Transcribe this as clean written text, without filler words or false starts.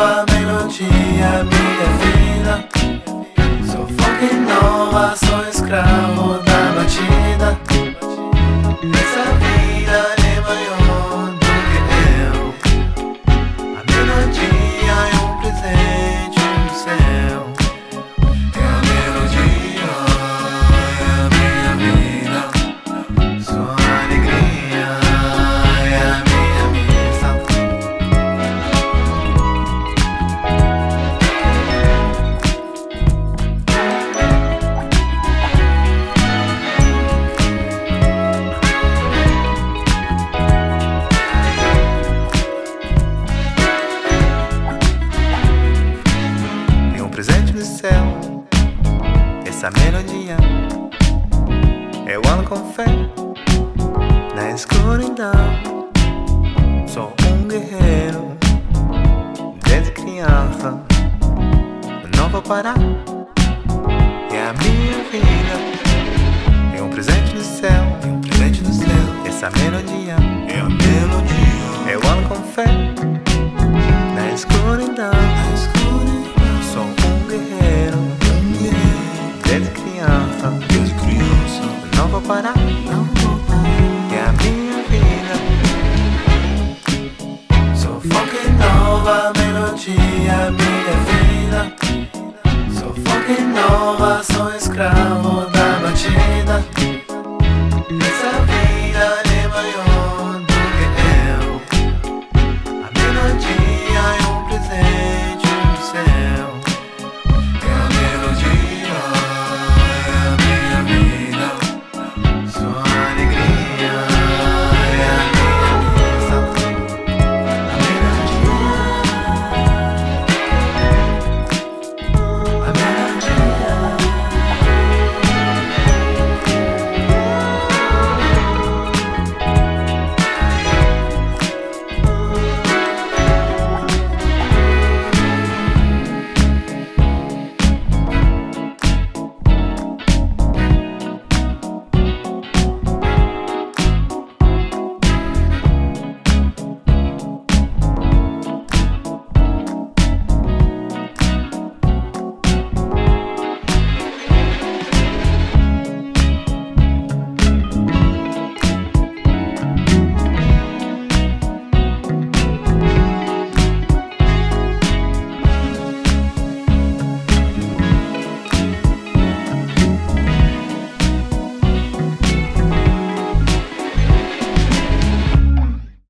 nova melodia, minha vida. Sou funk nova, sou escravo da batida. Essa vida é maior do que eu. A melodia é um presente do céu. É a melodia, é a minha vida. Sua alegria é a minha missão. É um presente do céu, essa melodia. Eu ando com fé na escuridão. Sou um guerreiro desde criança. Não vou parar, é a minha vida. É um presente do céu, é um presente do céu. Essa melodia é a melodia. Eu ando com fé na escuridão. Sou um guerreiro desde criança. Não vou parar, é a minha vida. Sou funk nova melodia, minha